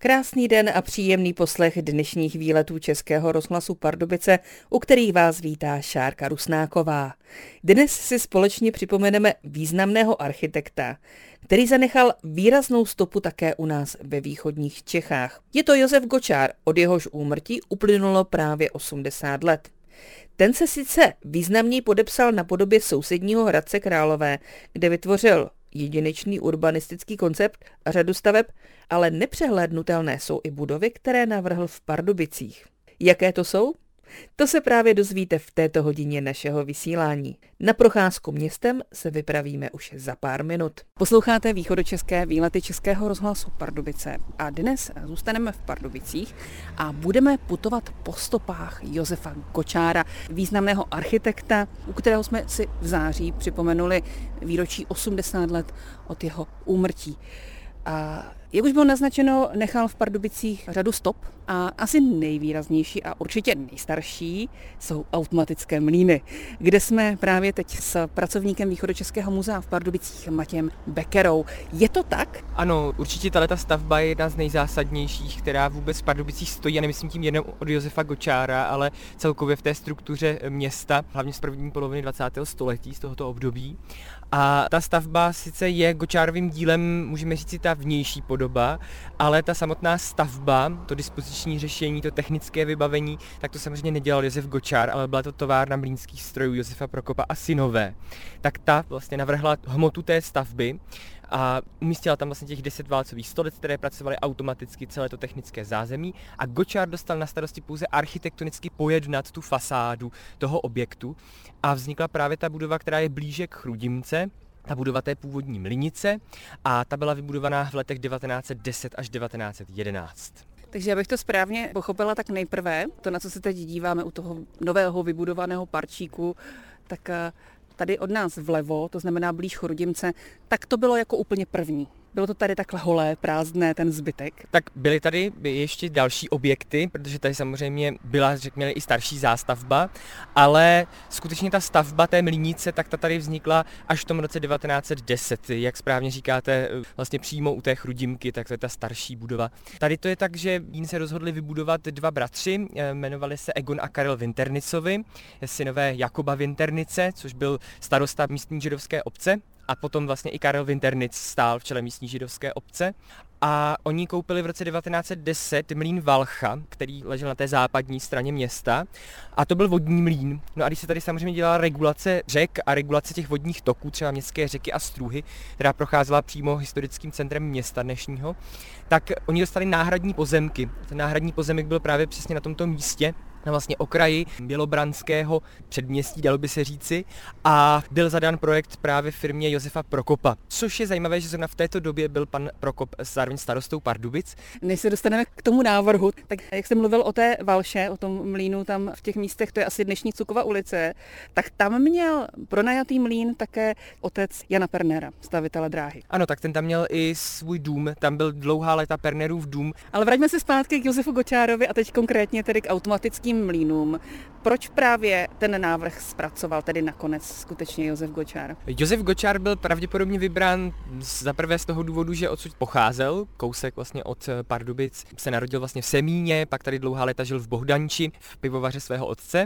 Krásný den a příjemný poslech dnešních výletů Českého rozhlasu Pardubice, u kterých vás vítá Šárka Rusnáková. Dnes si společně připomeneme významného architekta, který zanechal výraznou stopu také u nás ve východních Čechách. Je to Josef Gočár, od jehož úmrtí uplynulo právě 80 let. Ten se sice významněji podepsal na podobě sousedního Hradce Králové, kde vytvořil jedinečný urbanistický koncept a řadu staveb, ale nepřehlédnutelné jsou i budovy, které navrhl v Pardubicích. Jaké to jsou? To se právě dozvíte v této hodině našeho vysílání. Na procházku městem se vypravíme už za pár minut. Posloucháte východočeské výlety Českého rozhlasu Pardubice a dnes zůstaneme v Pardubicích a budeme putovat po stopách Josefa Gočára, významného architekta, u kterého jsme si v září připomenuli výročí 80 let od jeho úmrtí. A jak už bylo naznačeno, nechal v Pardubicích řadu stop a asi nejvýraznější a určitě nejstarší jsou automatické mlýny, kde jsme právě teď s pracovníkem Východočeského muzea v Pardubicích Matějem Bekerou. Je to tak? Ano, určitě tato stavba je jedna z nejzásadnějších, která vůbec v Pardubicích stojí, a nemyslím tím jenom od Josefa Gočára, ale celkově v té struktuře města, hlavně z první poloviny 20. století, z tohoto období. A ta stavba sice je Gočárovým dílem, můžeme říct si ta vnější podoba, ale ta samotná stavba, to dispoziční řešení, to technické vybavení, tak to samozřejmě nedělal Josef Gočár, ale byla to továrna mlýnských strojů Josefa Prokopa a synové. Tak ta vlastně navrhla hmotu té stavby a umístila tam vlastně těch 10 válcových stolec, které pracovaly automaticky celé to technické zázemí, a Gočár dostal na starosti pouze architektonicky pojednat tu fasádu toho objektu a vznikla právě ta budova, která je blíže k Chrudimce, ta budova té původní mlynice, a ta byla vybudovaná v letech 1910 až 1911. Takže abych to správně pochopila, tak nejprve to, na co se teď díváme u toho nového vybudovaného parčíku, tak tady od nás vlevo, to znamená blíž Chrudimce, tak to bylo jako úplně první. Bylo to tady takhle holé, prázdné, ten zbytek? Tak byly tady ještě další objekty, protože tady samozřejmě byla, řekněme, i starší zástavba, ale skutečně ta stavba té mlýnice, tak ta tady vznikla až v tom roce 1910. Jak správně říkáte, vlastně přímo u té Chrudimky, tak to je ta starší budova. Tady to je tak, že jí se rozhodli vybudovat dva bratři, jmenovali se Egon a Karel Winternicovi, synové Jakoba Winternice, což byl starosta místní židovské obce. A potom vlastně i Karel Winternic stál v čele místní židovské obce. A oni koupili v roce 1910 mlýn Valcha, který ležel na té západní straně města. A to byl vodní mlýn. No a když se tady samozřejmě dělala regulace řek a regulace těch vodních toků, třeba městské řeky a Struhy, která procházela přímo historickým centrem města dnešního, tak oni dostali náhradní pozemky. Ten náhradní pozemek byl právě přesně na tomto místě, na vlastně okraji bělobranského předměstí, dalo by se říci, a byl zadán projekt právě firmě Josefa Prokopa. Což je zajímavé, že zrovna v této době byl pan Prokop zároveň starostou Pardubic. Než se dostaneme k tomu návrhu, tak jak jsem mluvil o té Valše, o tom mlýnu tam v těch místech, to je asi dnešní Cukova ulice, tak tam měl pronajatý mlýn také otec Jana Pernera, stavitele dráhy. Ano, tak ten tam měl i svůj dům, tam byl dlouhá léta Pernerův dům. Ale vraťme se zpátky k Josefu Gočárovi a teď konkrétně tedy k automatickým mlýnům. Proč právě ten návrh zpracoval tedy nakonec skutečně Josef Gočár? Josef Gočár byl pravděpodobně vybrán zaprvé z toho důvodu, že odsud pocházel, kousek vlastně od Pardubic, se narodil vlastně v Semíně, pak tady dlouhá léta žil v Bohdanči, v pivovaře svého otce.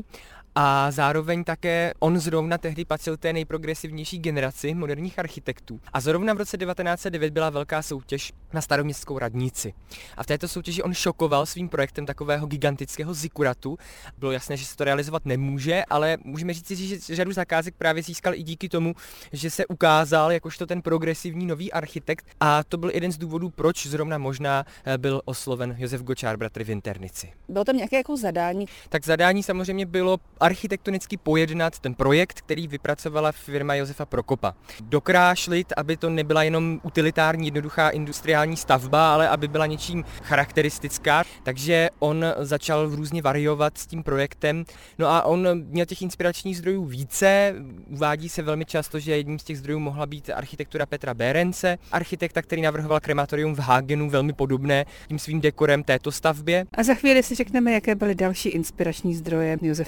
A zároveň také on zrovna tehdy patřil té nejprogresivnější generaci moderních architektů. A zrovna v roce 1909 byla velká soutěž na staroměstskou radnici. A v této soutěži on šokoval svým projektem takového gigantického zikuratu. Bylo jasné, že se to realizovat nemůže, ale můžeme říct, že řadu zakázek právě získal i díky tomu, že se ukázal jakožto ten progresivní nový architekt. A to byl jeden z důvodů, proč zrovna možná byl osloven Josef Gočár, bratr Winternici. Bylo tam nějaké jako zadání? Tak zadání samozřejmě bylo architektonicky pojednat ten projekt, který vypracovala firma Josefa Prokopa. Dokrášlit, aby to nebyla jenom utilitární, jednoduchá industriální stavba, ale aby byla něčím charakteristická. Takže on začal různě variovat s tím projektem. No a on měl těch inspiračních zdrojů více. Uvádí se velmi často, že jedním z těch zdrojů mohla být architektura Petra Berence, architekta, který navrhoval krematorium v Hagenu, velmi podobné tím svým dekorem této stavbě. A za chvíli si řekneme, jaké byly další inspirační zdroje Josefa Gočára.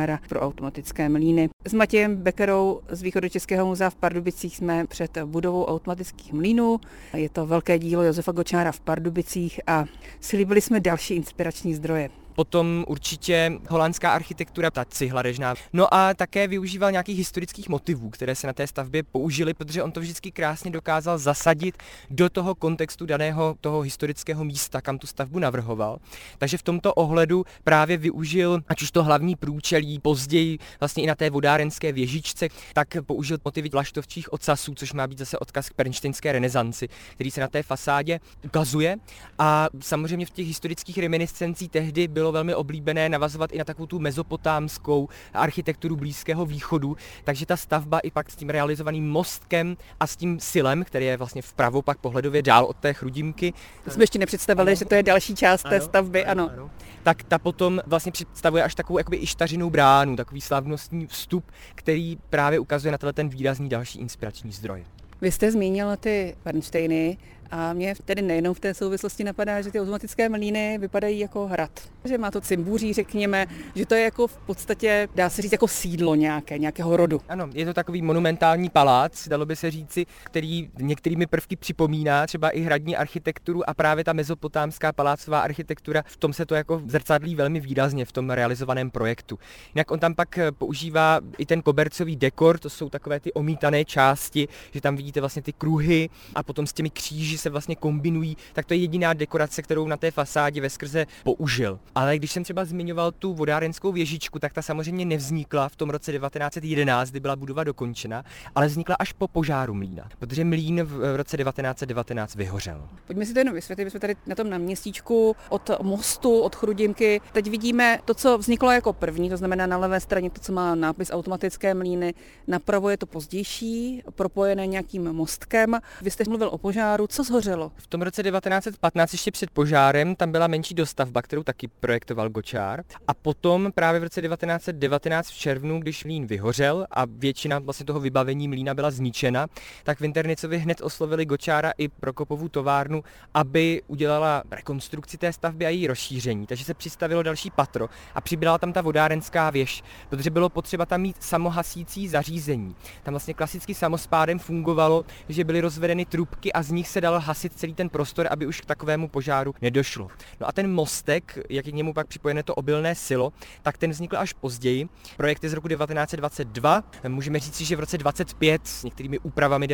Gočára pro automatické mlýny. S Matějem Beckerou z Východočeského muzea v Pardubicích jsme před budovou automatických mlýnů. Je to velké dílo Josefa Gočára v Pardubicích a slíbili jsme další inspirační zdroje. Potom určitě holandská architektura, ta cihla režná. No a také využíval nějakých historických motivů, které se na té stavbě použily, protože on to vždycky krásně dokázal zasadit do toho kontextu daného toho historického místa, kam tu stavbu navrhoval. Takže v tomto ohledu právě využil, ať už to hlavní průčelí, později vlastně i na té vodárenské věžičce, tak použil motivy vlaštovčích ocasů, což má být zase odkaz k pernštejnské renesanci, který se na té fasádě ukazuje. A samozřejmě v těch historických reminiscencích tehdy bylo velmi oblíbené navazovat i na takovou tu mezopotámskou architekturu Blízkého východu, takže ta stavba i pak s tím realizovaným mostkem a s tím silem, který je vlastně vpravo pak pohledově dál od té Chrudimky. To jsme ještě nepředstavili, že to je další část té stavby, ano. Tak ta potom vlastně představuje až takovou jakoby ištařinou bránu, takový slavnostní vstup, který právě ukazuje na ten výrazný další inspirační zdroj. Vy jste zmínil ty Bernsteiny a mě tedy nejenom v té souvislosti napadá, že ty automatické mlýny vypadají jako hrad. Že má to cimbůří, řekněme, že to je jako v podstatě, dá se říct, jako sídlo nějakého rodu. Ano, je to takový monumentální palác, dalo by se říci, který některými prvky připomíná třeba i hradní architekturu a právě ta mezopotámská palácová architektura, v tom se to jako zrcadlí velmi výrazně v tom realizovaném projektu. Jinak on tam pak používá i ten kobercový dekor, to jsou takové ty omítané části, že tam vidíte vlastně ty kruhy a potom s těmi kříži se vlastně kombinují, tak to je jediná dekorace, kterou na té fasádě veskrze použil. Ale když jsem třeba zmiňoval tu vodárenskou věžičku, tak ta samozřejmě nevznikla v tom roce 1911, kdy byla budova dokončena, ale vznikla až po požáru mlýna, protože mlýn v roce 1919 vyhořel. Pojďme si to jenom vysvětlit, my jsme tady na tom náměstíčku od mostu, od Chrudimky. Teď vidíme to, co vzniklo jako první, to znamená na levé straně to, co má nápis automatické mlýny, napravo je to pozdější, propojené nějakým mostkem. Vy jste mluvil o požáru, co zhořelo? V tom roce 1915 ještě před požárem tam byla menší dostavba, kterou taky projektoval Gočár. A potom právě v roce 1919 v červnu, když mlýn vyhořel a většina vlastně toho vybavení mlýna byla zničena, tak Vinternicovi hned oslovili Gočára i Prokopovu továrnu, aby udělala rekonstrukci té stavby a její rozšíření. Takže se přistavilo další patro a přibyla tam ta vodárenská věž, protože bylo potřeba tam mít samohasící zařízení. Tam vlastně klasicky samospádem fungovalo, že byly rozvedeny trubky a z nich se dal hasit celý ten prostor, aby už k takovému požáru nedošlo. No a ten mostek, jak je k němu pak připojené to obilné silo, tak ten vznikl až později. Projekt je z roku 1922. Můžeme říct, že v roce 25 s některými úpravami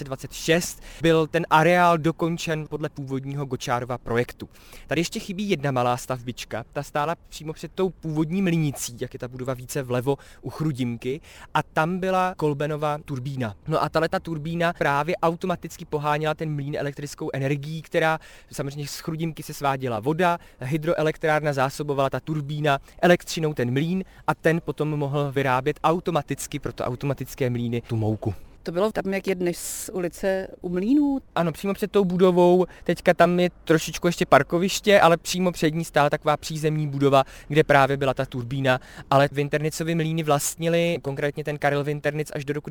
1926 byl ten areál dokončen podle původního Gočárova projektu. Tady ještě chybí jedna malá stavbička, ta stála přímo před tou původní mlýnicí, jak je ta budova více vlevo u Chrudimky, a tam byla Kolbenova turbína. No a tato turbína právě automaticky poháněla ten mlýn elektrickou energií, která samozřejmě z Chrudimky se sváděla voda, hydroelektrárna zásobovala ta turbína elektřinou ten mlýn a ten potom mohl vyrábět automaticky pro to automatické mlýny tu mouku. To bylo tam, jak je dnes ulice u Mlýnů? Ano, přímo před tou budovou, teďka tam je trošičku ještě parkoviště, ale přímo před ní stála taková přízemní budova, kde právě byla ta turbína, ale Vinternicovi mlýny vlastnili, konkrétně ten Karel Vinternic až do roku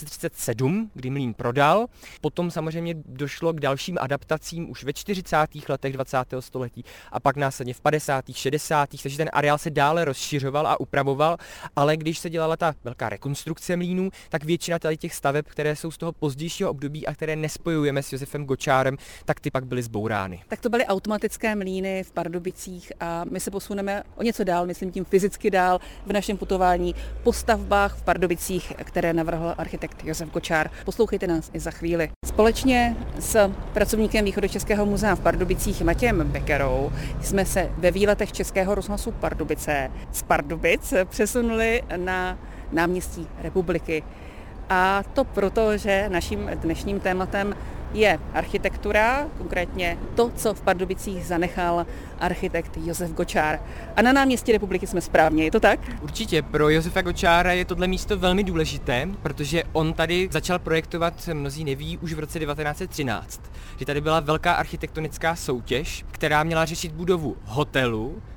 1937, kdy mlýn prodal. Potom samozřejmě došlo k dalším adaptacím už ve 40. letech 20. století a pak následně v 50. 60. takže ten areál se dále rozšiřoval a upravoval, ale když se dělala ta velká rekonstrukce mlýnů, tak většina tady těch staveb, které jsou z toho pozdějšího období a které nespojujeme s Josefem Gočárem, tak ty pak byly zbourány. Tak to byly automatické mlýny v Pardubicích a my se posuneme o něco dál, myslím tím fyzicky dál v našem putování po stavbách v Pardubicích, které navrhl architekt Josef Gočár. Poslouchejte nás i za chvíli. Společně s pracovníkem Východočeského muzea v Pardubicích Matějem Beckerou jsme se ve výletech Českého rozhlasu Pardubice z Pardubic přesunuli na náměstí Republiky. A to proto, že naším dnešním tématem je architektura, konkrétně to, co v Pardubicích zanechal architekt Josef Gočár. A na náměstí Republiky jsme správně, je to tak? Určitě, pro Josefa Gočára je tohle místo velmi důležité, protože on tady začal projektovat, mnozí neví, už v roce 1913. Že tady byla velká architektonická soutěž, která měla řešit budovu hotelu,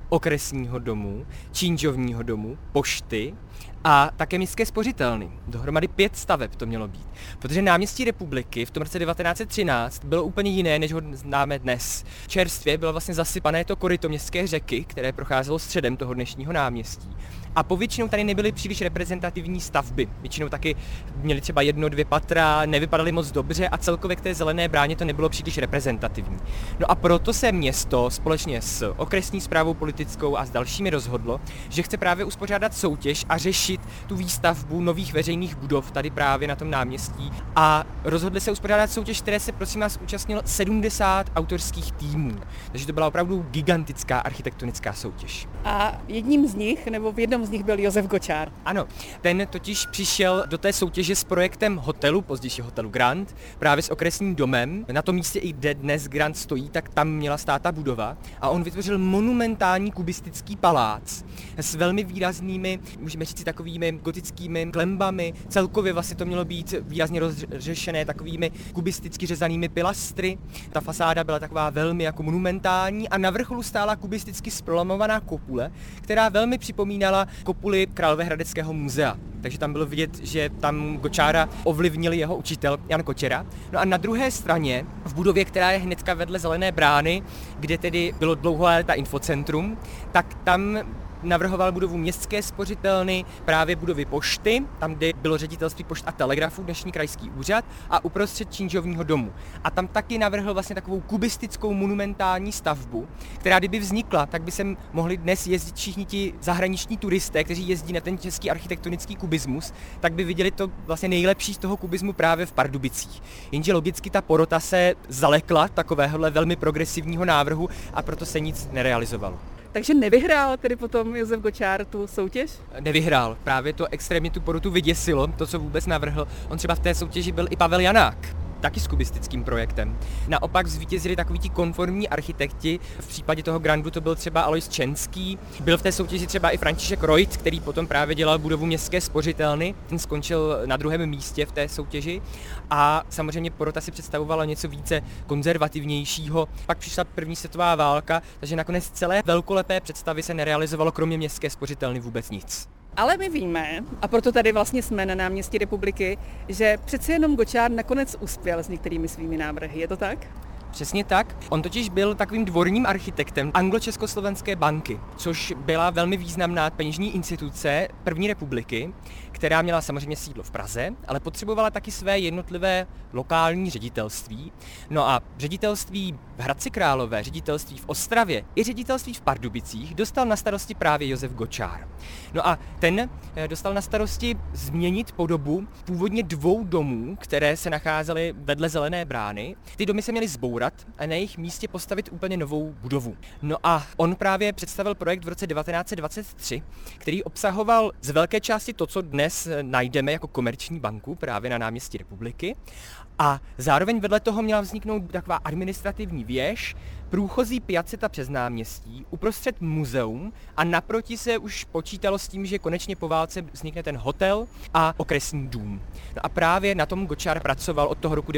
okresního domu, činžovního domu, pošty a také městské spořitelny. Dohromady 5 staveb to mělo být. Protože náměstí Republiky v tom roce 1913 bylo úplně jiné, než ho známe dnes. Čerstvě bylo vlastně zasypané to koryto městské řeky, které procházelo středem toho dnešního náměstí. A povětšinou tady nebyly příliš reprezentativní stavby. Většinou taky měly třeba 1-2 patra, nevypadaly moc dobře a celkově k té zelené bráně to nebylo příliš reprezentativní. No a proto se město společně s okresní správou politickou a s dalšími rozhodlo, že chce právě uspořádat soutěž a řešit tu výstavbu nových veřejných budov tady právě na tom náměstí. A rozhodli se uspořádat soutěž, které se prosím vás účastnilo 70 autorských týmů. Takže to byla opravdu gigantická architektonická soutěž. A jedním z nich, nebo v jednom z nich byl Josef Gočár. Ano, ten totiž přišel do té soutěže s projektem hotelu, později hotelu Grand, právě s okresním domem. Na tom místě, i kde dnes Grand stojí, tak tam měla stát ta budova. A on vytvořil monumentální kubistický palác s velmi výraznými, můžeme říct, takovými gotickými klembami. Celkově vlastně to mělo být výrazně rozřešené takovými kubisticky řezanými pilastry. Ta fasáda byla taková velmi jako monumentální a na vrcholu stála kubisticky zprolomovaná kopule, která velmi připomínala kopuli Královéhradeckého muzea. Takže tam bylo vidět, že tam Gočára ovlivnil jeho učitel Jan Kočera. No a na druhé straně, v budově, která je hnedka vedle Zelené brány, kde tedy bylo dlouholéta infocentrum, tak tam navrhoval budovu městské spořitelny, právě budovy pošty, tam, kde bylo ředitelství pošt a telegrafů, dnešní krajský úřad, a uprostřed činžovního domu. A tam taky navrhl vlastně takovou kubistickou monumentální stavbu, která kdyby vznikla, tak by sem mohli dnes jezdit všichni ti zahraniční turisté, kteří jezdí na ten český architektonický kubismus, tak by viděli to vlastně nejlepší z toho kubismu právě v Pardubicích. Jenže logicky ta porota se zalekla takovéhohle velmi progresivního návrhu a proto se nic nerealizovalo. Takže nevyhrál tedy potom Josef Gočár tu soutěž? Nevyhrál. Právě to extrémně tu porotu vyděsilo, to, co vůbec navrhl. On třeba v té soutěži byl i Pavel Janák, taky s kubistickým projektem. Naopak zvítězili takoví ti konformní architekti, v případě toho Grandu to byl třeba Alois Čenský, byl v té soutěži třeba i František Reut, který potom právě dělal budovu městské spořitelny, ten skončil na 2. místě v té soutěži a samozřejmě porota si představovala něco více konzervativnějšího. Pak přišla první světová válka, takže nakonec celé velkolepé představy se nerealizovalo kromě městské spořitelny vůbec nic. Ale my víme, a proto tady vlastně jsme na náměstí Republiky, že přece jenom Gočár nakonec uspěl s některými svými návrhy. Je to tak? Přesně tak. On totiž byl takovým dvorním architektem Anglo-Československé banky, což byla velmi významná peněžní instituce první republiky, která měla samozřejmě sídlo v Praze, ale potřebovala taky své jednotlivé lokální ředitelství. No a ředitelství v Hradci Králové, ředitelství v Ostravě i ředitelství v Pardubicích dostal na starosti právě Josef Gočár. No a ten dostal na starosti změnit podobu původně 2 domů, které se nacházely vedle Zelené brány. Ty domy se měly zbourat a na jejich místě postavit úplně novou budovu. No a on právě představil projekt v roce 1923, který obsahoval z velké části to, co dnes najdeme jako komerční banku právě na náměstí Republiky. A zároveň vedle toho měla vzniknout taková administrativní věž, průchozí piaceta přes náměstí, uprostřed muzeum a naproti se už počítalo s tím, že konečně po válce vznikne ten hotel a okresní dům. No a právě na tom Gočár pracoval od toho roku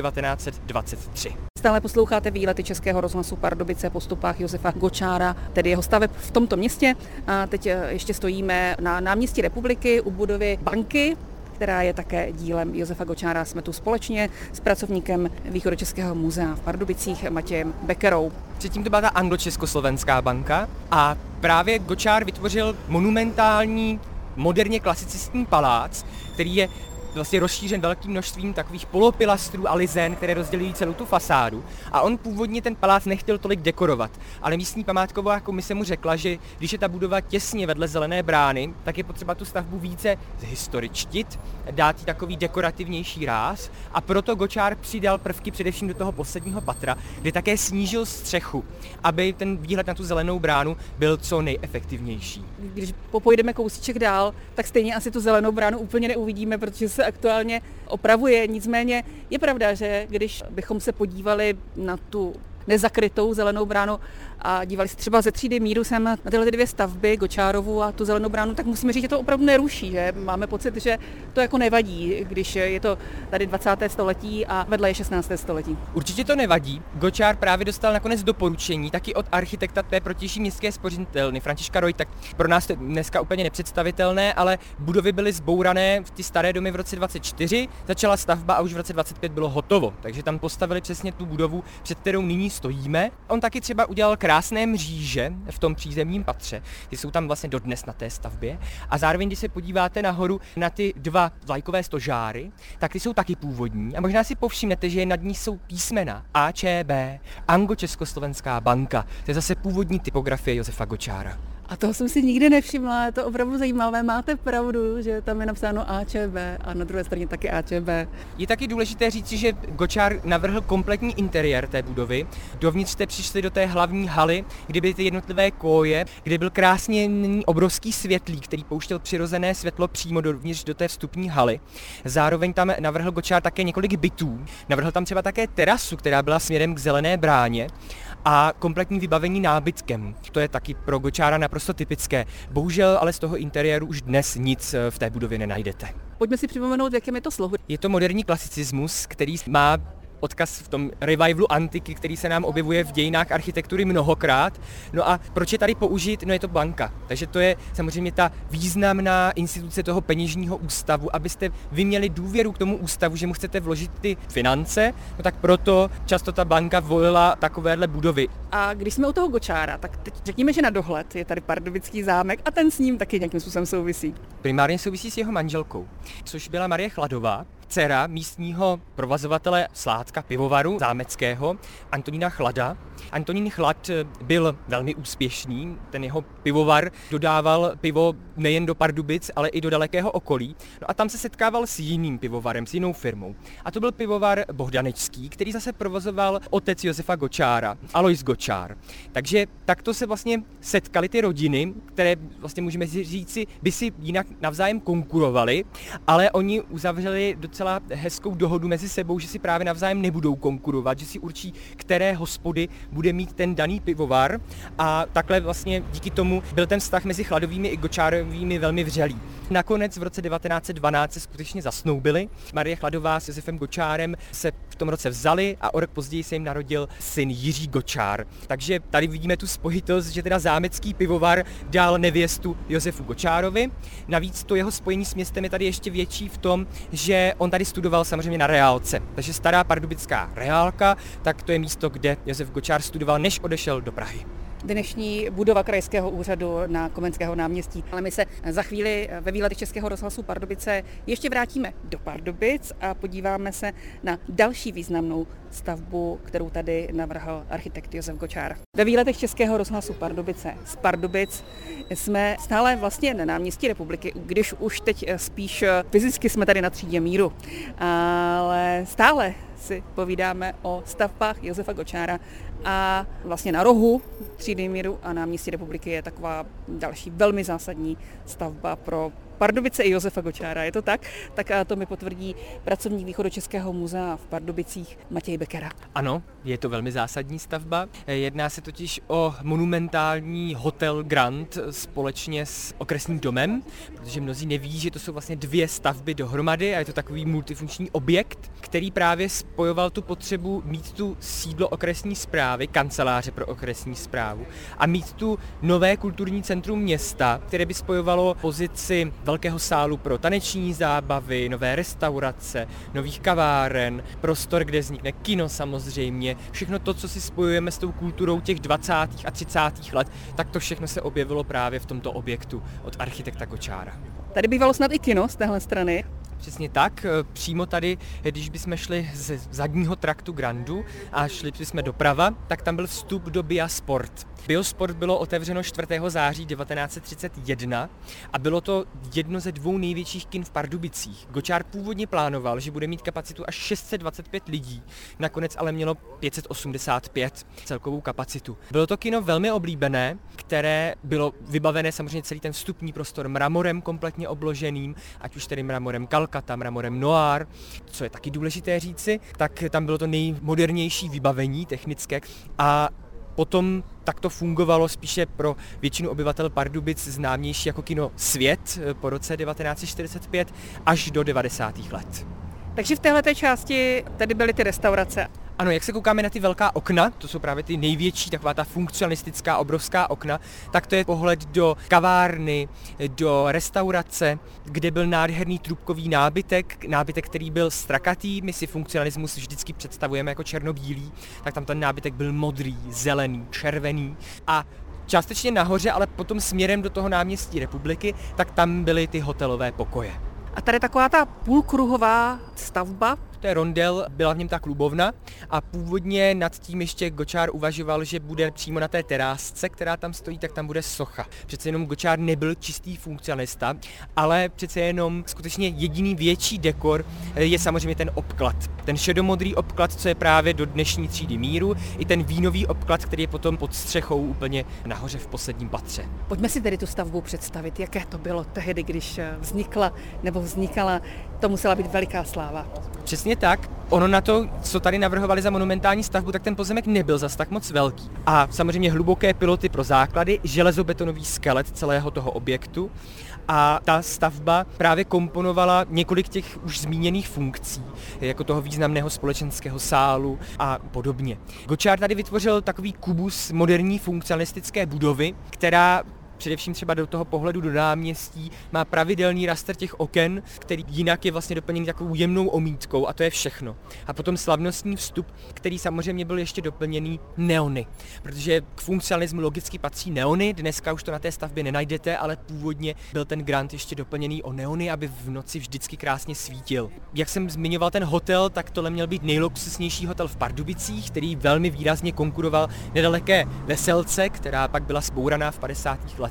1923. Stále posloucháte výlety Českého rozhlasu Pardubice po stopách Josefa Gočára, tedy jeho staveb v tomto městě. A teď ještě stojíme na náměstí Republiky u budovy banky, která je také dílem Josefa Gočára. Jsme tu společně s pracovníkem Východočeského muzea v Pardubicích Matějem Beckerou. Předtím to byla ta Anglo-Československá banka a právě Gočár vytvořil monumentální, moderně klasicistní palác, který je vlastně rozšířen velkým množstvím takových polopilastrů a lizen, které rozdělují celou tu fasádu. A on původně ten palác nechtěl tolik dekorovat, ale místní památková komise mu řekla, že když je ta budova těsně vedle Zelené brány, tak je potřeba tu stavbu více zhistoričtit, dát jí takový dekorativnější ráz a proto Gočár přidal prvky především do toho posledního patra, kde také snížil střechu, aby ten výhled na tu Zelenou bránu byl co nejefektivnější. Když popojdeme kousíček dál, tak stejně asi tu Zelenou bránu úplně neuvidíme, protože se aktuálně opravuje. Nicméně je pravda, že když bychom se podívali na tu nezakrytou Zelenou bránu a dívali se třeba ze třídy míru sem na tyhle dvě stavby, Gočárovu a tu Zelenou bránu, tak musíme říct, že to opravdu neruší, že máme pocit, že to jako nevadí, když je to tady 20. století a vedle je 16. století. Určitě to nevadí. Gočár právě dostal nakonec doporučení taky od architekta té protější městské spořitelny Františka Rojta. Pro nás to je dneska úplně nepředstavitelné, ale budovy byly zbourané v ty staré domy v roce 24, začala stavba a už v roce 25 bylo hotovo. Takže tam postavili přesně tu budovu, před kterou nyní stojíme. On taky třeba udělal krásné mříže v tom přízemním patře, ty jsou tam vlastně dodnes na té stavbě. A zároveň, když se podíváte nahoru na ty dva vlajkové stožáry, tak ty jsou taky původní. A možná si povšimnete, že nad ní jsou písmena AČB, Anglo-Československá banka. To je zase původní typografie Josefa Gočára. A toho jsem si nikdy nevšimla, je to opravdu zajímavé. Máte pravdu, že tam je napsáno AČB a na druhé straně taky AČB. Je taky důležité říci, že Gočár navrhl kompletní interiér té budovy. Dovnitř jste přišli do té hlavní haly, kde byly ty jednotlivé koje, kde byl krásně obrovský světlík, který pouštěl přirozené světlo přímo dovnitř do té vstupní haly. Zároveň tam navrhl Gočár také několik bytů. Navrhl tam třeba také terasu, která byla směrem k Zelené bráně, a kompletní vybavení nábytkem. To je taky pro Gočára naprosto typické. Bohužel ale z toho interiéru už dnes nic v té budově nenajdete. Pojďme si připomenout, v jakém je to slohu. Je to moderní klasicismus, který má odkaz v tom revivalu antiky, který se nám objevuje v dějinách architektury mnohokrát. No a proč je tady použít? No je to banka. Takže to je samozřejmě ta významná instituce toho peněžního ústavu, abyste vy měli důvěru k tomu ústavu, že mu chcete vložit ty finance, no tak proto často ta banka volila takovéhle budovy. A když jsme u toho Gočára, tak teď řekněme, že na dohled je tady Pardubický zámek a ten s ním taky nějakým způsobem souvisí. Primárně souvisí s jeho manželkou, což byla Marie Chladová, dcera místního provozovatele sládka pivovaru zámeckého Antonína Chlada. Antonín Chlad byl velmi úspěšný, ten jeho pivovar dodával pivo nejen do Pardubic, ale i do dalekého okolí. No a tam se setkával s jiným pivovarem, s jinou firmou. A to byl pivovar Bohdanečský, který zase provozoval otec Josefa Gočára, Alois Gočár. Takže takto se vlastně setkali ty rodiny, které vlastně můžeme říci, by si jinak navzájem konkurovali, ale oni uzavřeli docela hezkou dohodu mezi sebou, že si právě navzájem nebudou konkurovat, že si určí, které hospody bude mít ten daný pivovar, a takhle vlastně díky tomu byl ten vztah mezi Chladovými i Gočárovými velmi vřelý. Nakonec v roce 1912 se skutečně zasnoubili. Marie Chladová s Josefem Gočárem se v tom roce vzali a o rok později se jim narodil syn Jiří Gočár. Takže tady vidíme tu spojitost, že teda zámecký pivovar dal nevěstu Josefu Gočárovi. Navíc to jeho spojení s městem je tady ještě větší v tom, že on tady studoval samozřejmě na reálce. Takže stará pardubická reálka, tak to je místo, kde Josef Gočár studoval, než odešel do Prahy. Dnešní budova krajského úřadu na Komenského náměstí. Ale my se za chvíli ve výletech Českého rozhlasu Pardubice ještě vrátíme do Pardubic a podíváme se na další významnou stavbu, kterou tady navrhl architekt Josef Gočár. Ve výletech Českého rozhlasu Pardubice z Pardubic jsme stále vlastně na náměstí Republiky, když už teď spíš fyzicky jsme tady na třídě míru, ale stále si povídáme o stavbách Josefa Gočára a vlastně na rohu třídy míru a náměstí Republiky je taková další velmi zásadní stavba pro Pardubice i Josefa Gočára, je to tak? Tak to mi potvrdí pracovník Východočeského muzea v Pardubicích Matěj Bekera. Ano, je to velmi zásadní stavba. Jedná se totiž o monumentální hotel Grand společně s okresním domem, protože mnozí neví, že to jsou vlastně dvě stavby dohromady a je to takový multifunkční objekt, který právě spojoval tu potřebu mít tu sídlo okresní správy, kanceláře pro okresní správu a mít tu nové kulturní centrum města, které by spojovalo pozici velkého sálu pro taneční zábavy, nové restaurace, nových kaváren, prostor, kde vznikne kino samozřejmě, všechno to, co si spojujeme s tou kulturou těch 20. a 30. let, tak to všechno se objevilo právě v tomto objektu od architekta Gočára. Tady bývalo snad i kino z téhle strany. Přesně tak, přímo tady, když bychom šli z zadního traktu Grandu a šli bychom doprava, tak tam byl vstup do Biasport. Biosport bylo otevřeno 4. září 1931 a bylo to jedno ze dvou největších kin v Pardubicích. Gočár původně plánoval, že bude mít kapacitu až 625 lidí, nakonec ale mělo 585 celkovou kapacitu. Bylo to kino velmi oblíbené, které bylo vybavené samozřejmě celý ten vstupní prostor mramorem kompletně obloženým, ať už tedy mramorem Calcutta, mramorem Noir, co je taky důležité říci, tak tam bylo to nejmodernější vybavení technické a potom takto fungovalo spíše pro většinu obyvatel Pardubic známější jako kino Svět po roce 1945 až do 90. let. Takže v téhleté části tady byly ty restaurace. Ano, jak se koukáme na ty velká okna, to jsou právě ty největší, taková ta funkcionalistická obrovská okna, tak to je pohled do kavárny, do restaurace, kde byl nádherný trubkový nábytek, který byl strakatý, my si funkcionalismus vždycky představujeme jako černobílý, tak tam ten nábytek byl modrý, zelený, červený a částečně nahoře, ale potom směrem do toho náměstí Republiky, tak tam byly ty hotelové pokoje. A tady taková ta půlkruhová stavba. To je rondel, byla v něm ta klubovna a původně nad tím ještě Gočár uvažoval, že bude přímo na té terásce, která tam stojí, tak tam bude socha. Přece jenom Gočár nebyl čistý funkcionalista, ale přece jenom skutečně jediný větší dekor je samozřejmě ten obklad. Ten šedomodrý obklad, co je právě do dnešní třídy míru, i ten vínový obklad, který je potom pod střechou úplně nahoře v posledním patře. Pojďme si tedy tu stavbu představit, jaké to bylo tehdy, když vznikala, to musela být veliká sláva. Přesně tak. Ono na to, co tady navrhovali za monumentální stavbu, tak ten pozemek nebyl zas tak moc velký. A samozřejmě hluboké piloty pro základy, železobetonový skelet celého toho objektu. A ta stavba právě komponovala několik těch už zmíněných funkcí, jako toho významného společenského sálu a podobně. Gočár tady vytvořil takový kubus moderní funkcionalistické budovy, která především třeba do toho pohledu do náměstí má pravidelný raster těch oken, který jinak je vlastně doplněný takovou jemnou omítkou a to je všechno. A potom slavnostní vstup, který samozřejmě byl ještě doplněný neony, protože k funkcionalismu logicky patří neony, dneska už to na té stavbě nenajdete, ale původně byl ten grant ještě doplněný o neony, aby v noci vždycky krásně svítil. Jak jsem zmiňoval ten hotel, tak tohle měl být nejluxusnější hotel v Pardubicích, který velmi výrazně konkuroval nedaleké Veselce, která pak byla zbouraná v 50. letech.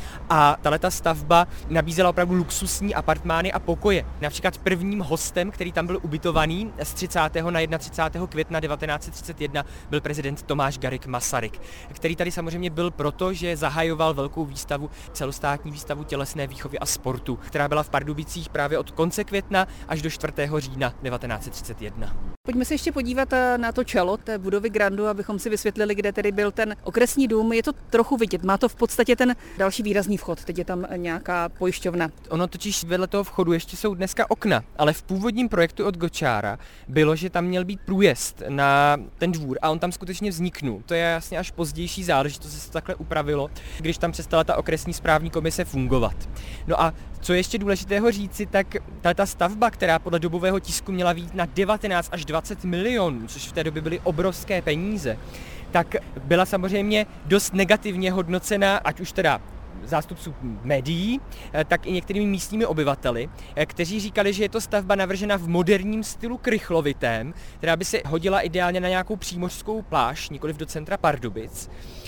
A tato stavba nabízela opravdu luxusní apartmány a pokoje. Například prvním hostem, který tam byl ubytovaný z 30. na 31. května 1931 byl prezident Tomáš Garrigue Masaryk, který tady samozřejmě byl proto, že zahajoval velkou výstavu, celostátní výstavu tělesné výchovy a sportu, která byla v Pardubicích právě od konce května až do 4. října 1931. Pojďme se ještě podívat na to čelo té budovy Grandu, abychom si vysvětlili, kde tedy byl ten okresní dům. Je to trochu vidět, má to v podstatě ten další výrazný vchod, teď je tam nějaká pojišťovna. Ono totiž vedle toho vchodu ještě jsou dneska okna, ale v původním projektu od Gočára bylo, že tam měl být průjezd na ten dvůr a on tam skutečně vzniknul. To je jasně až pozdější záležitost, se to takhle upravilo, když tam přestala ta okresní správní komise fungovat. No a co je ještě důležitého říci, tak ta stavba, která podle dobového tisku měla být na 19 až 20 milionů, což v té době byly obrovské peníze, tak byla samozřejmě dost negativně hodnocena, ať už teda zástupců médií, tak i některými místními obyvateli, kteří říkali, že je to stavba navržena v moderním stylu krychlovitém, která by se hodila ideálně na nějakou přímořskou pláž, nikoliv do centra Pardubic.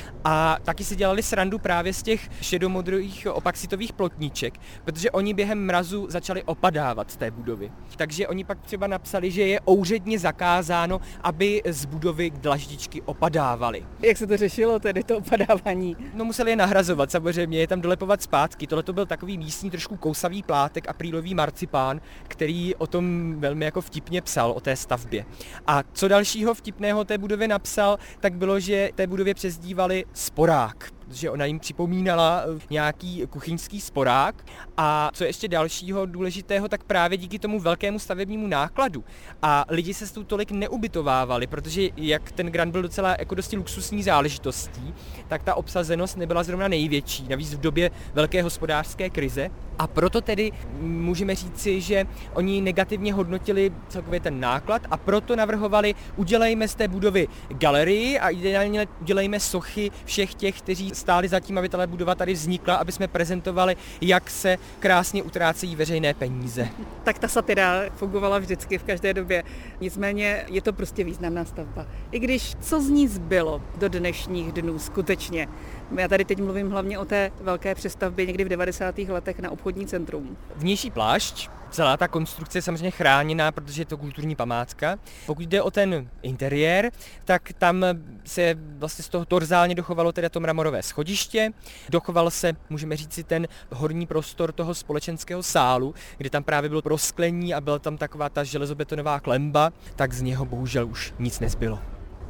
A taky si dělali srandu právě z těch šedomodrých opaxitových plotníček, protože oni během mrazu začali opadávat z té budovy. Takže oni pak třeba napsali, že je úředně zakázáno, aby z budovy dlaždičky opadávaly. Jak se to řešilo tedy, to opadávání? No museli je nahrazovat samozřejmě, je tam dolepovat zpátky. Tohle to byl takový místní trošku kousavý plátek, aprílový marcipán, který o tom velmi jako vtipně psal, o té stavbě. A co dalšího vtipného té budově napsal, tak bylo, že té budově přezdívali sporák, protože ona jim připomínala nějaký kuchyňský sporák. A co ještě dalšího důležitého, tak právě díky tomu velkému stavebnímu nákladu. A lidi se s tou tolik neubytovávali, protože jak ten grant byl docela jako dosti luxusní záležitostí, tak ta obsazenost nebyla zrovna největší, navíc v době velké hospodářské krize. A proto tedy můžeme říci, že oni negativně hodnotili celkově ten náklad a proto navrhovali, udělejme z té budovy galerii a ideálně udělejme sochy všech těch, kteří stáli za tím, aby tato budova tady vznikla, aby jsme prezentovali, jak se krásně utrácejí veřejné peníze. Tak ta satira fungovala vždycky v každé době. Nicméně je to prostě významná stavba. I když co z ní zbylo do dnešních dnů skutečně. Já tady teď mluvím hlavně o té velké přestavbě někdy v 90. letech na obchodní centrum. Vnější plášť, celá ta konstrukce je samozřejmě chráněná, protože je to kulturní památka. Pokud jde o ten interiér, tak tam se vlastně z toho torzálně dochovalo teda to mramorové schodiště, dochoval se, můžeme říct si, ten horní prostor toho společenského sálu, kde tam právě bylo prosklení a byla tam taková ta železobetonová klemba, tak z něho bohužel už nic nezbylo.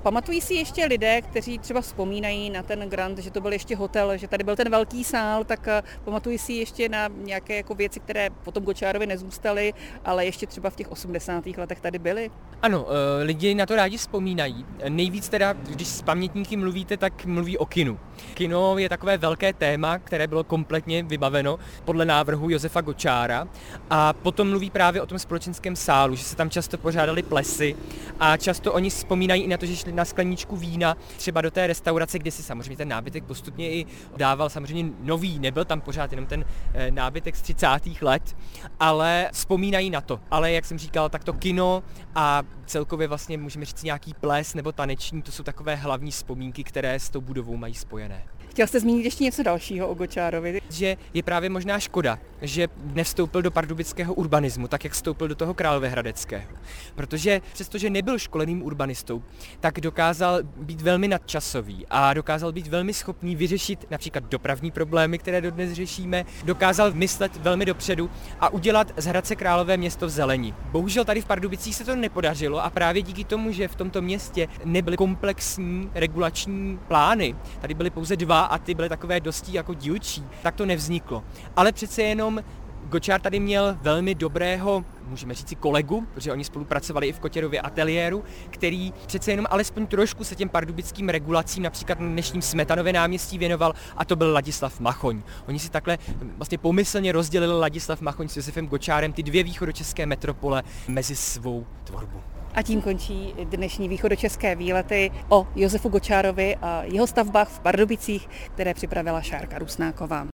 Pamatují si ještě lidé, kteří třeba vzpomínají na ten Grand, že to byl ještě hotel, že tady byl ten velký sál, tak pamatují si ještě na nějaké jako věci, které potom Gočárovi nezůstaly, ale ještě třeba v těch 80. letech tady byly? Ano, lidi na to rádi vzpomínají. Nejvíc teda, když s pamětníky mluvíte, tak mluví o kinu. Kino je takové velké téma, které bylo kompletně vybaveno podle návrhu Josefa Gočára, a potom mluví právě o tom společenském sálu, že se tam často pořádaly plesy a často oni vzpomínají i na to, že šli na skleničku vína třeba do té restaurace, kde si samozřejmě ten nábytek postupně i dával samozřejmě nový, nebyl tam pořád jenom ten nábytek z 30. let, ale vzpomínají na to. Ale jak jsem říkal, tak to kino a celkově vlastně můžeme říct nějaký ples nebo taneční, to jsou takové hlavní vzpomínky, které s tou budovou mají spojené. Chtěl jste zmínit ještě něco dalšího o Gočárovi? Že je právě možná škoda, že nevstoupil do pardubického urbanismu, tak jak vstoupil do toho královéhradeckého. Protože přestože nebyl školeným urbanistou, tak dokázal být velmi nadčasový a dokázal být velmi schopný vyřešit například dopravní problémy, které dodnes řešíme, dokázal myslet velmi dopředu a udělat z Hradce Králové město v zelení. Bohužel tady v Pardubicích se to nepodařilo a právě díky tomu, že v tomto městě nebyly komplexní regulační plány, tady byly pouze 2 a ty byly takové dosti jako dílčí, tak to nevzniklo. Ale přece jenom Gočár tady měl velmi dobrého, můžeme říci kolegu, protože oni spolupracovali i v Kotěrově ateliéru, který přece jenom alespoň trošku se těm pardubickým regulacím, například na dnešním Smetanově náměstí, věnoval, a to byl Ladislav Machoň. Oni si takhle vlastně pomyslně rozdělili Ladislav Machoň s Josefem Gočárem ty 2 východočeské metropole mezi svou tvorbu. A tím končí dnešní východočeské výlety o Josefu Gočárovi a jeho stavbách v Pardubicích, které připravila Šárka Rusnáková.